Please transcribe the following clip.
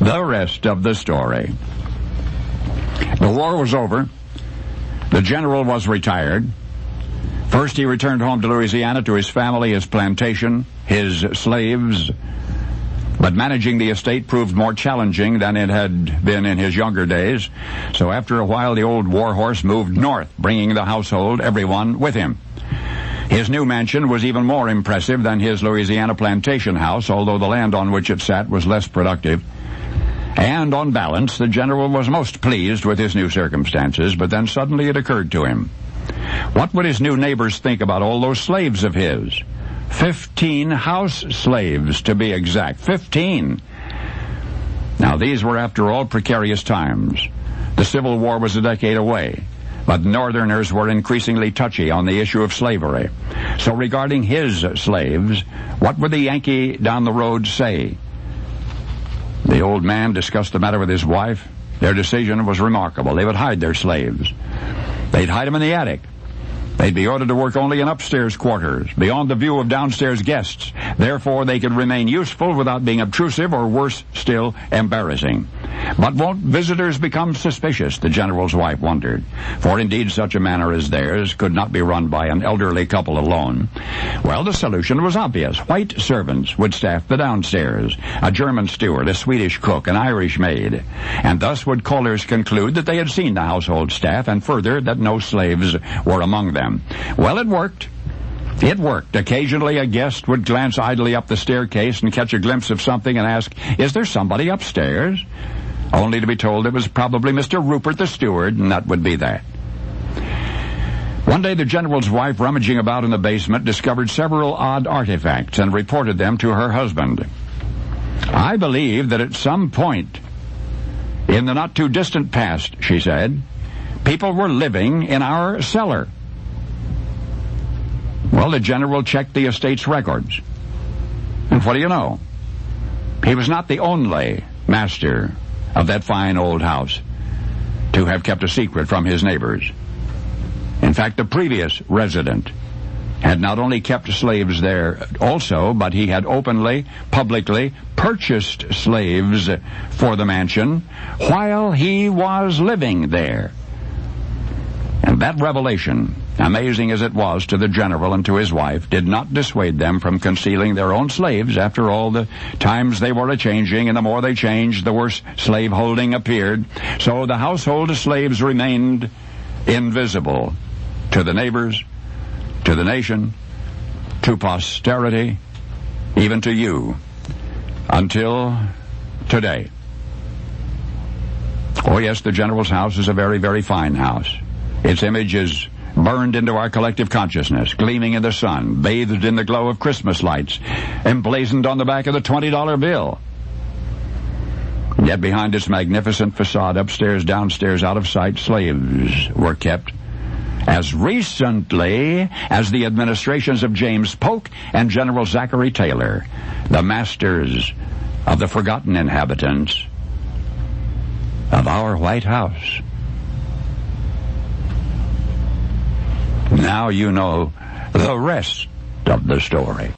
The rest of the story. The war was over. The general was retired. First, he returned home to Louisiana to his family, his plantation, his slaves. But managing the estate proved more challenging than it had been in his younger days. So after a while, the old warhorse moved north, bringing the household, everyone, with him. His new mansion was even more impressive than his Louisiana plantation house, although the land on which it sat was less productive. And on balance, the general was most pleased with his new circumstances, but then suddenly it occurred to him. What would his new neighbors think about all those slaves of his? 15 house slaves, to be exact. 15. Now, these were, after all, precarious times. The Civil War was a decade away, but Northerners were increasingly touchy on the issue of slavery. So regarding his slaves, what would the Yankee down the road say? The old man discussed the matter with his wife. Their decision was remarkable. They would hide their slaves. They'd hide them in the attic. They'd be ordered to work only in upstairs quarters, beyond the view of downstairs guests. Therefore, they could remain useful without being obtrusive or, worse still, embarrassing. But won't visitors become suspicious, the general's wife wondered. For indeed, such a manor as theirs could not be run by an elderly couple alone. Well, the solution was obvious. White servants would staff the downstairs. A German steward, a Swedish cook, an Irish maid. And thus would callers conclude that they had seen the household staff, and further, that no slaves were among them. Well, it worked. It worked. Occasionally a guest would glance idly up the staircase and catch a glimpse of something and ask, "Is there somebody upstairs?" Only to be told it was probably Mr. Rupert the steward, and that would be that. One day the general's wife, rummaging about in the basement, discovered several odd artifacts and reported them to her husband. "I believe that at some point in the not-too-distant past," she said, "people were living in our cellar." Well, the general checked the estate's records. And what do you know? He was not the only master of that fine old house to have kept a secret from his neighbors. In fact, the previous resident had not only kept slaves there also, but he had openly, publicly purchased slaves for the mansion while he was living there. And that revelation, amazing as it was to the general and to his wife, did not dissuade them from concealing their own slaves. After all, the times they were a-changing, and the more they changed, the worse slave-holding appeared. So the household slaves remained invisible to the neighbors, to the nation, to posterity, even to you, until today. Oh yes, the general's house is a very, very fine house. Its image is burned into our collective consciousness, gleaming in the sun, bathed in the glow of Christmas lights, emblazoned on the back of the $20 bill. Yet behind its magnificent facade, upstairs, downstairs, out of sight, slaves were kept as recently as the administrations of James Polk and General Zachary Taylor, the masters of the forgotten inhabitants of our White House. Now you know the rest of the story.